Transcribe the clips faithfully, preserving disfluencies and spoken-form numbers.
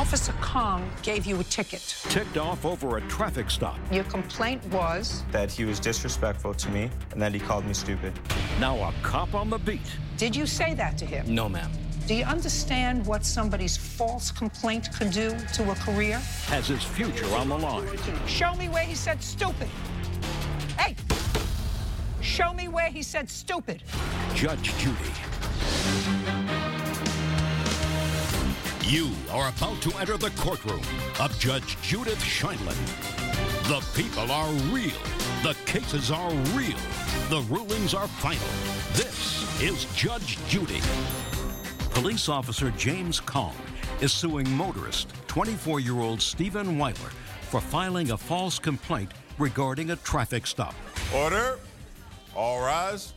Officer Kong gave you a ticket. Ticked off over a traffic stop. Your complaint was? That he was disrespectful to me and that he called me stupid. Now a cop on the beat. Did you say that to him? No, ma'am. Do you understand what somebody's false complaint could do to a career? Has his future on the line. Show me where he said stupid. Hey! Show me where he said stupid. Judge Judy. You are about to enter the courtroom of Judge Judith Sheindlin. The people are real. The cases are real. The rulings are final. This is Judge Judy. Police officer James Kong is suing motorist twenty-four-year-old Stephen Weiler for filing a false complaint regarding a traffic stop. Order. All rise.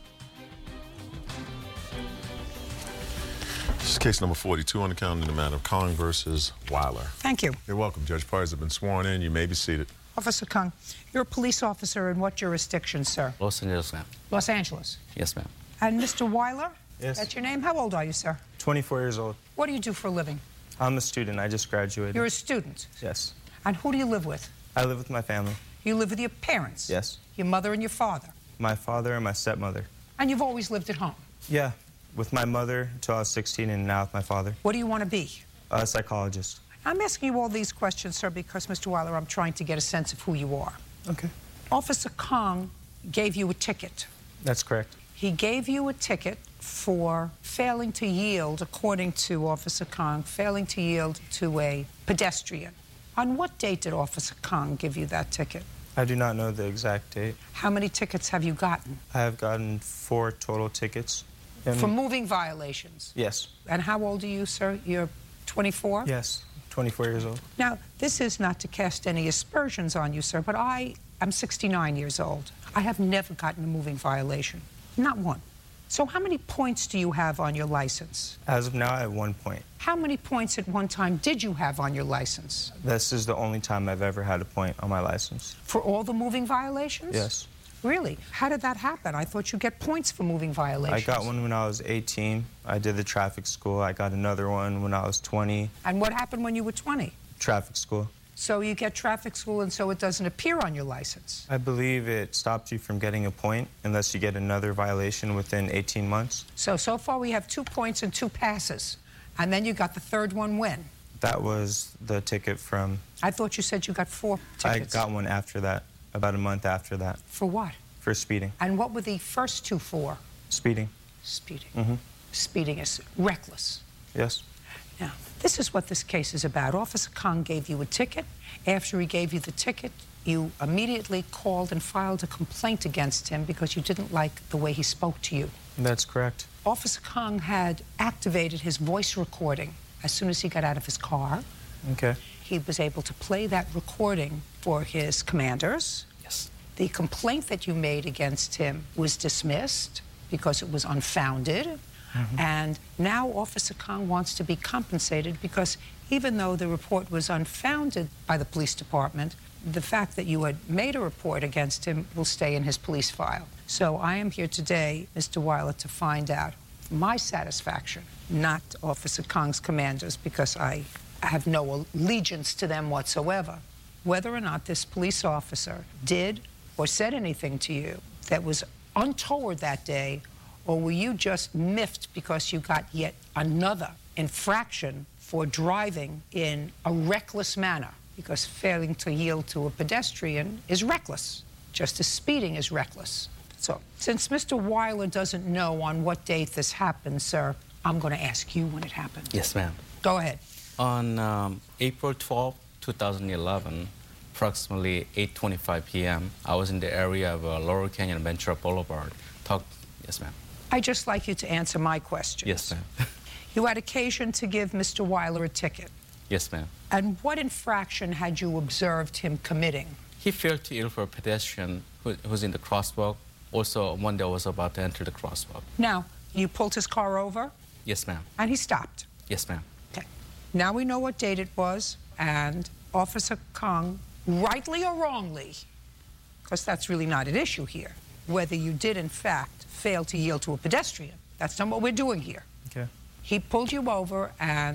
This is case number forty-two on the count in the matter of Kong versus Weiler. Thank you. You're welcome. Judge parties have been sworn in. You may be seated. Officer Kong, you're a police officer in what jurisdiction, sir? Los Angeles, ma'am. Los Angeles. Yes, ma'am. And Mister Weiler? Yes. That's your name? How old are you, sir? twenty-four years old. What do you do for a living? I'm a student. I just graduated. You're a student. Yes. And who do you live with? I live with my family. You live with your parents? Yes. Your mother and your father? My father and my stepmother. And you've always lived at home? Yeah. With my mother until I was sixteen and now with my father. What do you want to be? A psychologist. I'm asking you all these questions, sir, because, Mister Weiler, I'm trying to get a sense of who you are. Okay. Officer Kong gave you a ticket. That's correct. He gave you a ticket for failing to yield, according to Officer Kong, failing to yield to a pedestrian. On what date did Officer Kong give you that ticket? I do not know the exact date. How many tickets have you gotten? I have gotten four total tickets. And For moving violations? yes. And how old are you, sir? You're twenty-four? Yes. twenty-four years old. Now, this is not to cast any aspersions on you, sir, but I am sixty-nine years old. I have never gotten a moving violation. Not one. So how many points do you have on your license? As of now, I have one point. How many points at one time did you have on your license? This is the only time I've ever had a point on my license. For all the moving violations? Yes. Really? How did that happen? I thought you get points for moving violations. I got one when I was eighteen. I did the traffic school. I got another one when I was twenty. And what happened when you were twenty? Traffic school. So you get traffic school and so it doesn't appear on your license? I believe it stops you from getting a point unless you get another violation within eighteen months. So, so far we have two points and two passes. And then you got the third one when? That was the ticket from... I thought you said you got four tickets. I got one after that, about a month after that. For what? For speeding. And what were the first two for? Speeding. Speeding. Mm-hmm. Speeding is reckless. Yes. Now, this is what this case is about. Officer Kong gave you a ticket. After he gave you the ticket, you immediately called and filed a complaint against him because you didn't like the way he spoke to you. That's correct. Officer Kong had activated his voice recording as soon as he got out of his car. Okay. He was able to play that recording for his commanders. Yes. The complaint that you made against him was dismissed because it was unfounded. Mm-hmm. And now Officer Kong wants to be compensated because even though the report was unfounded by the police department, the fact that you had made a report against him will stay in his police file. So I am here today, Mister Weiler, to find out my satisfaction, not Officer Kong's commanders, because I have no allegiance to them whatsoever, whether or not this police officer did or said anything to you that was untoward that day, or were you just miffed because you got yet another infraction for driving in a reckless manner? Because failing to yield to a pedestrian is reckless, just as speeding is reckless. So, since Mister Weiler doesn't know on what date this happened, sir, I'm going to ask you when it happened. Yes, ma'am. Go ahead. On um, April twelfth, two thousand eleven, approximately eight twenty-five p m, I was in the area of uh, Laurel Canyon Ventura Boulevard. Talk. Yes, ma'am. I'd just like you to answer my questions. Yes, ma'am. You had occasion to give Mister Weiler a ticket. Yes, ma'am. And what infraction had you observed him committing? He failed to yield for a pedestrian who who's in the crosswalk, also one that was about to enter the crosswalk. Now, you pulled his car over? Yes, ma'am. And he stopped? Yes, ma'am. Okay. Now we know what date it was, and Officer Kong, rightly or wrongly, because that's really not an issue here, whether you did, in fact, fail to yield to a pedestrian. That's not what we're doing here. Okay. He pulled you over, and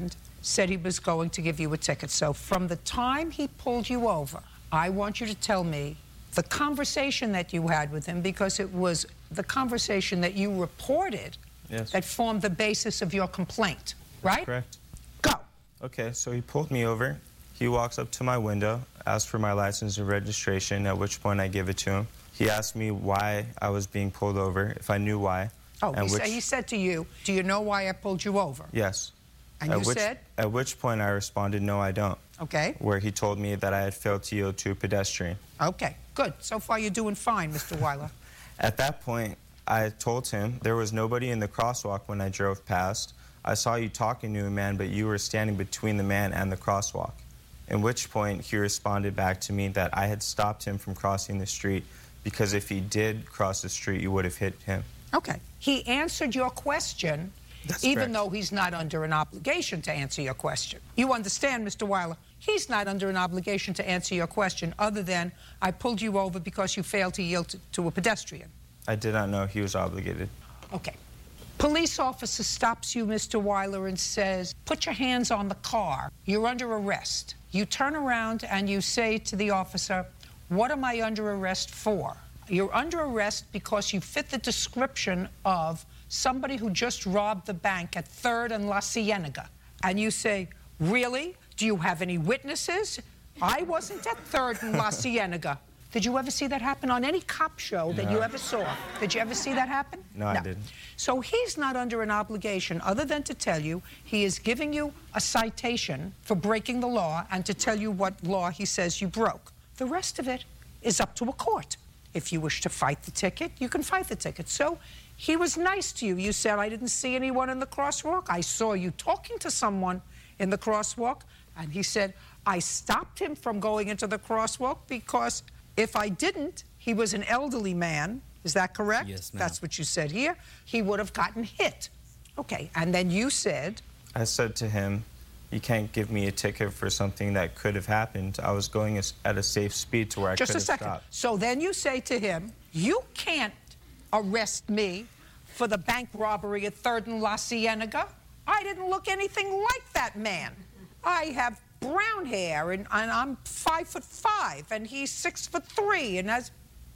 said he was going to give you a ticket. So from the time he pulled you over, I want you to tell me the conversation that you had with him, because it was the conversation that you reported Yes. that formed the basis of your complaint, That's right? correct. Go. Okay, so he pulled me over. He walks up to my window, asks for my license and registration, at which point I give it to him. He asked me why I was being pulled over, if I knew why. Oh, and he, which, sa- he said to you, do you know why I pulled you over? Yes. And at you which, said? At which point I responded, no, I don't. Okay. Where he told me that I had failed to yield to a pedestrian. Okay, good. So far you're doing fine, Mister Weiler. At that point, I told him there was nobody in the crosswalk when I drove past. I saw you talking to a man, but you were standing between the man and the crosswalk. At which point he responded back to me that I had stopped him from crossing the street because if he did cross the street, you would have hit him. Okay. He answered your question, That's even correct. though he's not under an obligation to answer your question. You understand, Mister Weiler? He's not under an obligation to answer your question other than I pulled you over because you failed to yield to, to a pedestrian. I did not know he was obligated. Okay. Police officer stops you, Mister Weiler, and says, put your hands on the car. You're under arrest. You turn around and you say to the officer, what am I under arrest for? You're under arrest because you fit the description of somebody who just robbed the bank at third and La Cienega. And you say, really? Do you have any witnesses? I wasn't at third and La Cienega. Did you ever see that happen on any cop show that No. you ever saw? Did you ever see that happen? No, I didn't. So he's not under an obligation other than to tell you he is giving you a citation for breaking the law and to tell you what law he says you broke. The rest of it is up to a court. If you wish to fight the ticket, you can fight the ticket. So he was nice to you. You said, I didn't see anyone in the crosswalk. I saw you talking to someone in the crosswalk. And he said, I stopped him from going into the crosswalk because if I didn't, he was an elderly man. Is that correct? Yes, ma'am. That's what you said here. He would have gotten hit. Okay, and then you said, I said to him, you can't give me a ticket for something that could have happened. I was going as- at a safe speed to where I just could a have second. stopped. So then you say to him, you can't arrest me for the bank robbery at third and La Cienega. I didn't look anything like that man. I have brown hair, and, and I'm five foot five, and he's six foot three, and has...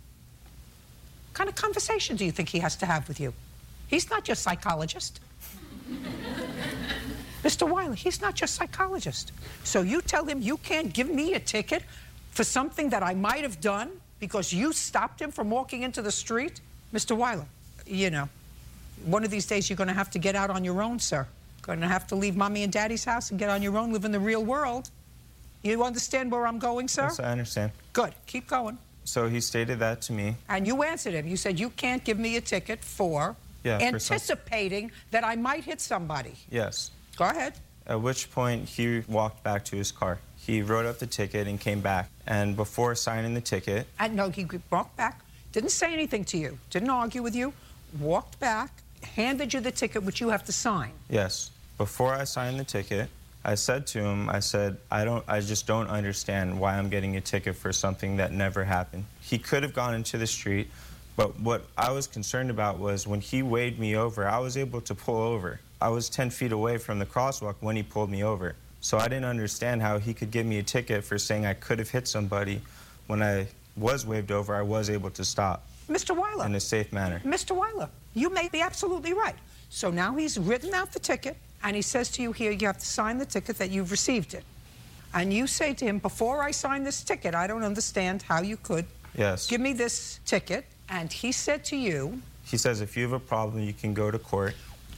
What kind of conversation do you think he has to have with you? He's not your psychologist. Mister Weiler, he's not your psychologist. So you tell him you can't give me a ticket for something that I might have done because you stopped him from walking into the street? Mister Weiler, you know, one of these days you're going to have to get out on your own, sir. Going to have to leave Mommy and Daddy's house and get on your own, live in the real world. You understand where I'm going, sir? Yes, I understand. Good. Keep going. So he stated that to me. And you answered him. You said, you can't give me a ticket for Yeah, for some- anticipating that I might hit somebody. Yes. Go ahead. At which point he walked back to his car. He wrote up the ticket and came back. And before signing the ticket, And no, he walked back, didn't say anything to you, didn't argue with you, walked back, handed you the ticket, which you have to sign. yes, before I signed the ticket, I said to him, I said, I don't, I just don't understand why I'm getting a ticket for something that never happened. He could have gone into the street, but what I was concerned about was when he weighed me over, I was able to pull over. I was ten feet away from the crosswalk when he pulled me over. So I didn't understand how he could give me a ticket for saying I could have hit somebody. When I was waved over, I was able to stop Mister Weiler, in a safe manner. Mister Weiler, you may be absolutely right. So now he's written out the ticket, and he says to you here, you have to sign the ticket that you've received it. And you say to him, before I sign this ticket, I don't understand how you could Yes. give me this ticket. And he said to you, He says if you have a problem, you can go to court.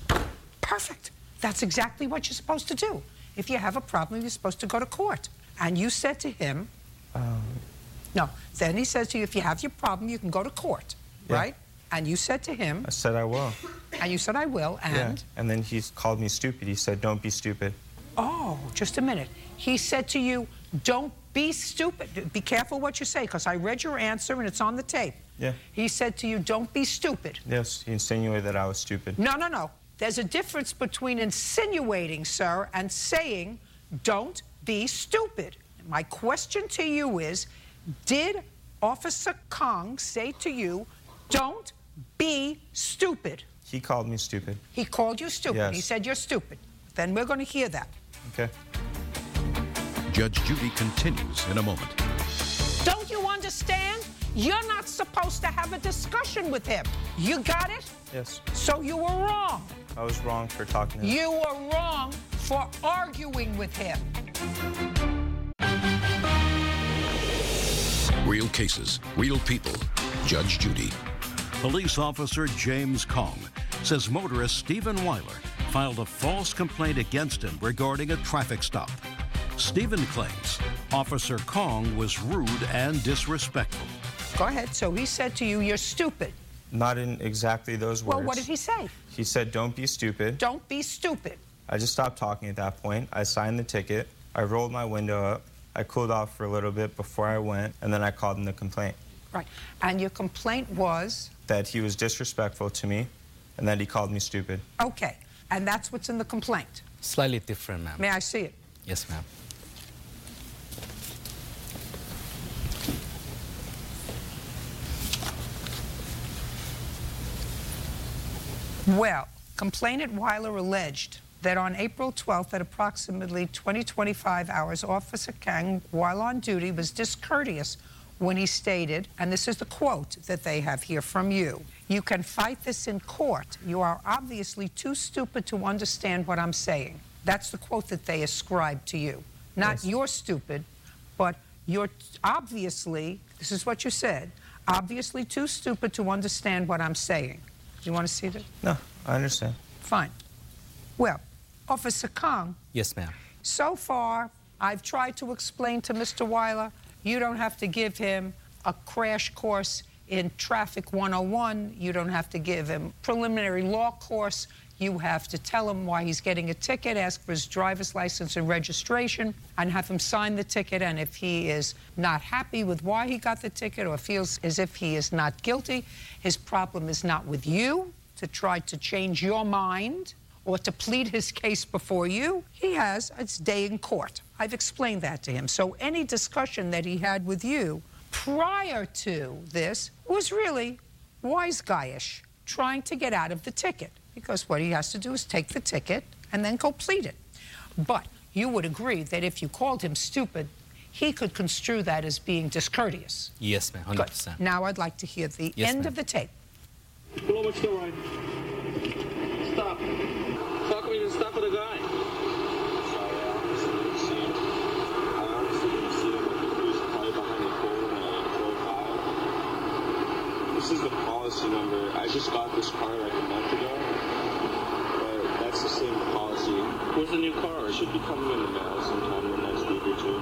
perfect. That's exactly what you're supposed to do. If you have a problem, you're supposed to go to court. And you said to him, Um, no, then he says to you, if you have your problem, you can go to court, Yeah. right? And you said to him, I said I will. and you said, I will, and... Yeah. And then he called me stupid. He said, don't be stupid. Oh, just a minute. He said to you, don't be stupid. Be careful what you say, because I read your answer, and it's on the tape. Yeah. He said to you, don't be stupid. Yes, he insinuated that I was stupid. No, no, no. There's a difference between insinuating, sir, and saying, don't be stupid. My question to you is, did Officer Kong say to you, don't be stupid? He called me stupid. He called you stupid. Yes. He said you're stupid. Then we're going to hear that. Okay. Judge Judy continues in a moment. Don't you understand? You're not supposed to have a discussion with him. You got it? Yes. So you were wrong. I was wrong for talking to him. You were wrong for arguing with him. Real cases, real people. Judge Judy. Police officer James Kong says motorist Stephen Weiler filed a false complaint against him regarding a traffic stop. Stephen claims Officer Kong was rude and disrespectful. Go ahead. So he said to you, you're stupid. Not in exactly those words. Well, what did he say? He said, don't be stupid. Don't be stupid. I just stopped talking at that point. I signed the ticket. I rolled my window up. I cooled off for a little bit before I went, and then I called in the complaint. Right. And your complaint was? That he was disrespectful to me, and that he called me stupid. Okay. And that's what's in the complaint? Slightly different, ma'am. May I see it? Yes, ma'am. Well, complainant Weiler alleged that on April twelfth at approximately twenty twenty-five hours, Officer Kang, while on duty, was discourteous when he stated, and this is the quote that they have here from you, "You can fight this in court. You are obviously too stupid to understand what I'm saying." That's the quote that they ascribe to you. Not Yes. you're stupid, but you're obviously, this is what you said, obviously too stupid to understand what I'm saying. Do you want to see this? No, I understand. Fine. Well, Officer Kong, Yes, ma'am. so far I've tried to explain to Mister Weiler, you don't have to give him a crash course in Traffic one oh one. You don't have to give him preliminary law course. You have to tell him why he's getting a ticket, ask for his driver's license and registration, and have him sign the ticket. And if he is not happy with why he got the ticket or feels as if he is not guilty, his problem is not with you to try to change your mind or to plead his case before you. He has a day in court. I've explained that to him. So any discussion that he had with you prior to this was really wise guyish, trying to get out of the ticket, because what he has to do is take the ticket and then go plead it. But you would agree that if you called him stupid, he could construe that as being discourteous. Yes, ma'am, one hundred percent. Good. Now I'd like to hear the Yes, end ma'am. of the tape. Pull over to the right. Stop. How come you didn't stop with a guy? Sorry, I honestly didn't see him. I honestly didn't see him. He was probably behind the pole when I drove by. This is the policy number. I just got this car like a month ago. But that's the same policy. Where's the new car? It should be coming in the mail sometime in the next week or two.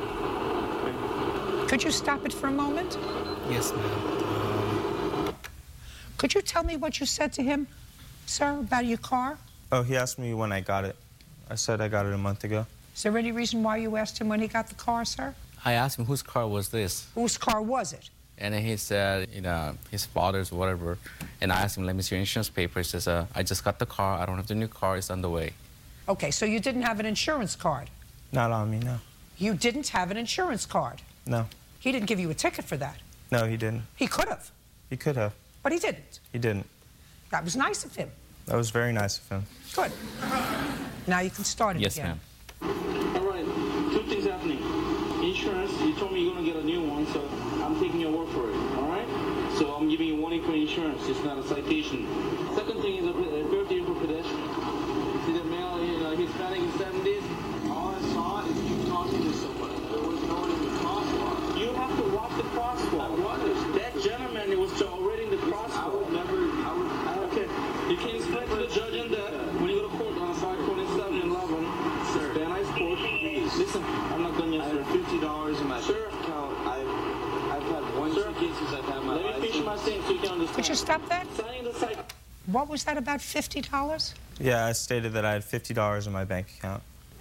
Could you stop it for a moment? Yes, ma'am. Could you tell me what you said to him, sir, about your car? Oh, he asked me when I got it. I said I got it a month ago. Is there any reason why you asked him when he got the car, sir? I asked him whose car was this, Whose car was it? and then he said, you know, his father's, whatever. And I asked him, let me see your insurance paper. He says, uh, I just got the car. I don't have the new car. It's on the way. Okay, so you didn't have an insurance card. Not on me, no. You didn't have an insurance card. No. He didn't give you a ticket for that. No, he didn't. He could have, He could have. but he didn't. He didn't. That was nice of him. That was very nice of him. Good. Now you can start it Yes, again. ma'am. All right, two things happening. Insurance, you told me you're going to get a new one, so I'm taking your word for it, all right? So I'm giving you warning for insurance. It's not a citation. Second thing is a, a birthday for pedestrian. You see the male, you know, Hispanic in seventies? All I saw is you talking to someone. There was no one in the crosswalk. You have to walk the crosswalk. What is That gentleman was already in the I crosswalk. would never, I would, I would, Okay, you can explain to the judge in that when you go to court on five twenty-seven and eleven, Sir, Van Nuys Court. please. Listen, I'm not done yet, I sir. have fifty dollars in my Sir. bank account. I've, I've had one Sir. ticket since I've had my Let me license. finish my thing so you can understand. Could you stop that? Signing the site. What was that, about fifty dollars? Yeah, I stated that I had fifty dollars in my bank account.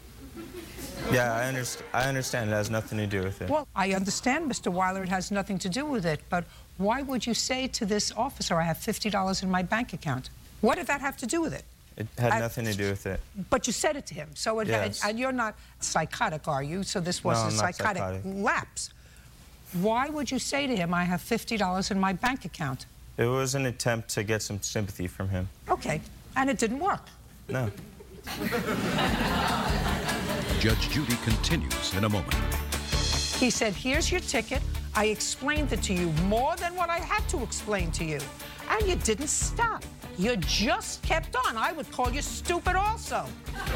Yeah, I, underst I understand. It has nothing to do with it. Well, I understand, Mister Weiler, it has nothing to do with it, but why would you say to this officer, I have fifty dollars in my bank account? What did that have to do with it? It had I- nothing to do with it. But you said it to him, so it Yes. and you're not psychotic, are you? So this was No, a I'm not psychotic, psychotic. lapse. Why would you say to him, I have fifty dollars in my bank account? It was an attempt to get some sympathy from him. Okay, and it didn't work. No. Judge Judy continues in a moment. He said, here's your ticket. I explained it to you more than what I had to explain to you. And you didn't stop. You just kept on. I would call you stupid also.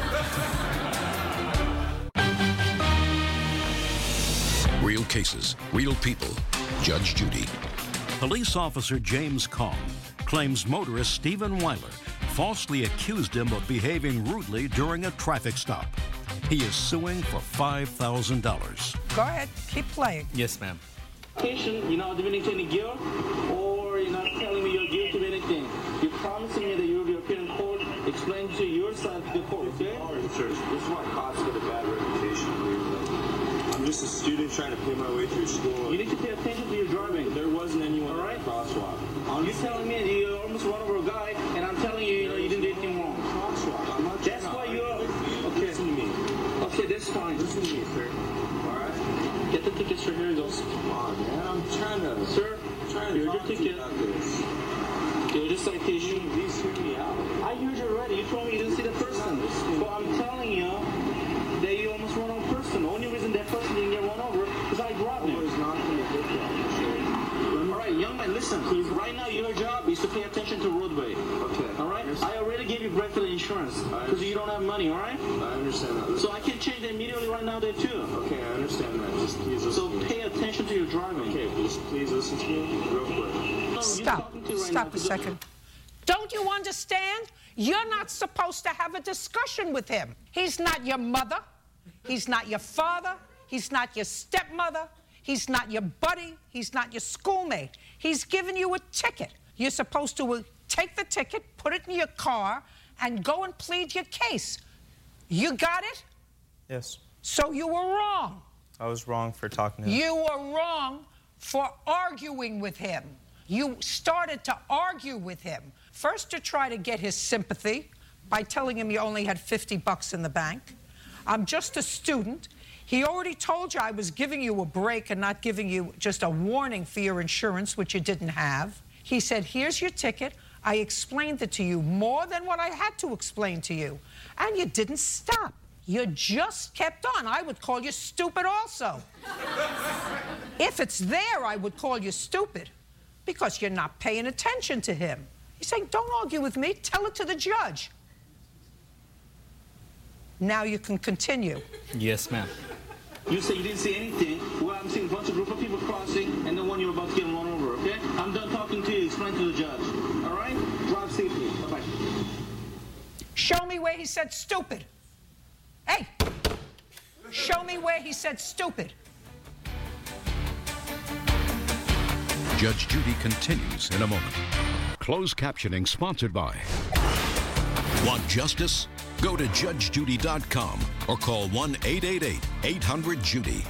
Real cases, real people. Judge Judy. Police officer James Kong claims motorist Stephen Weiler falsely accused him of behaving rudely during a traffic stop. He is suing for five thousand dollars. Go ahead, keep playing. Yes, ma'am. You're not admitting to any guilt, or you're not telling me you're guilty of anything. You're promising me that you will appear in court, explain to your side to the court, okay? This is why cops get a bad reputation. I'm just a student trying to pay my way through school. You need to pay attention to your driving. There wasn't anyone All right? in the crosswalk. You're telling me you almost run over a guy, and I'm telling you, you know, you didn't do anything wrong. Crosswalk. I'm not That's why you're... Okay. Listen to me. Okay, that's fine. Listen to me, sir. All right? Get the tickets for here, goes. Come on, man. I'm trying to... Sir, I'm trying to here's your talk to you ticket. about this. Here's your citation. Please hear me out. I heard you already. You told me you didn't see the person. But I'm telling you that you almost run over a person. The only reason that person didn't get run over is I dropped him. It's not going to get that. All right, young man, listen. Right now, your job is to pay attention to roadway. Okay. All right? I already gave you break for the insurance because you don't have money, all right? I understand that. So I can change that immediately right now there, too. Okay, I understand that. Just please listen So to me. pay attention to your driving. Okay, just please listen to me real quick. No, you're Stop. talking to right Stop now, a 'cause second. Don't you understand? You're not supposed to have a discussion with him. He's not your mother. He's not your father. He's not your stepmother. He's not your buddy. He's not your schoolmate. He's given you a ticket. You're supposed to uh, take the ticket, put it in your car, and go and plead your case. You got it? Yes. So you were wrong. I was wrong for talking to him. You were wrong for arguing with him. You started to argue with him. First to try to get his sympathy by telling him you only had fifty bucks in the bank. I'm just a student. He already told you I was giving you a break and not giving you just a warning for your insurance, which you didn't have. He said, here's your ticket. I explained it to you more than what I had to explain to you. And you didn't stop. You just kept on. I would call you stupid also. If it's there, I would call you stupid because you're not paying attention to him. He's saying, don't argue with me. Tell it to the judge. Now you can continue. Yes, ma'am. You say you didn't see anything. Well, I'm seeing a bunch of group of people crossing, and the one you're about to get run over, okay? I'm done talking to you. Explain to the judge. All right? Drive safely. Bye-bye. Show me where he said stupid. Hey, show me where he said stupid. Judge Judy continues in a moment. Closed captioning sponsored by... Want justice? Go to judge judy dot com or call one eight eight eight, eight hundred, Judy.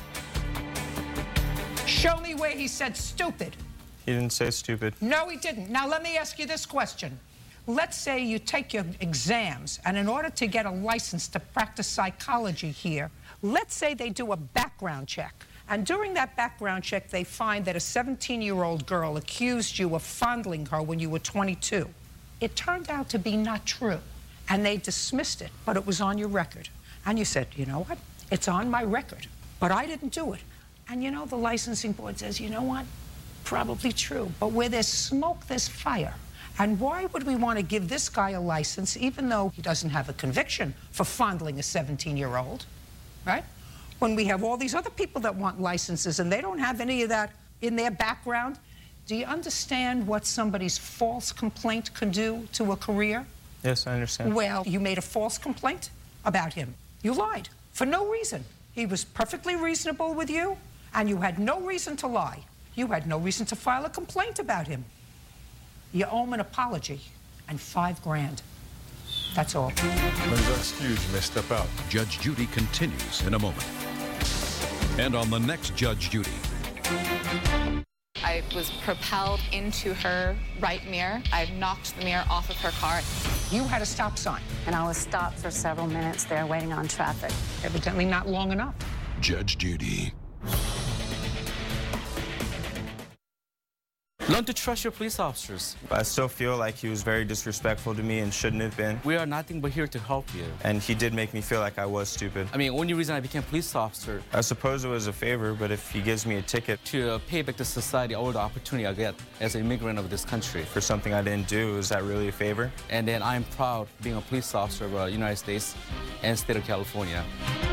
Show me where he said stupid. He didn't say stupid. No, he didn't. Now, let me ask you this question. Let's say you take your exams, and in order to get a license to practice psychology here, let's say they do a background check. And during that background check, they find that a seventeen-year-old girl accused you of fondling her when you were twenty-two. It turned out to be not true. And they dismissed it, but it was on your record. And you said, you know what? It's on my record, but I didn't do it. And you know, the licensing board says, you know what? Probably true, but where there's smoke, there's fire. And why would we want to give this guy a license, even though he doesn't have a conviction for fondling a seventeen-year-old, right? When we have all these other people that want licenses and they don't have any of that in their background. Do you understand what somebody's false complaint could do to a career? Yes, I understand. Well, you made a false complaint about him. You lied for no reason. He was perfectly reasonable with you, and you had no reason to lie. You had no reason to file a complaint about him. You owe him an apology and five grand. That's all. Members are excused. You may step out. Judge Judy continues in a moment. And on the next Judge Judy. I was propelled into her right mirror. I knocked the mirror off of her car. You had a stop sign. And I was stopped for several minutes there waiting on traffic. Evidently not long enough. Judge Judy. Learn to trust your police officers. I still feel like he was very disrespectful to me and shouldn't have been. We are nothing but here to help you. And he did make me feel like I was stupid. I mean, only reason I became a police officer. I suppose it was a favor, but if he gives me a ticket to uh, pay back to society all the opportunity I get as an immigrant of this country. For something I didn't do, is that really a favor? And then I'm proud being a police officer of the United States and state of California.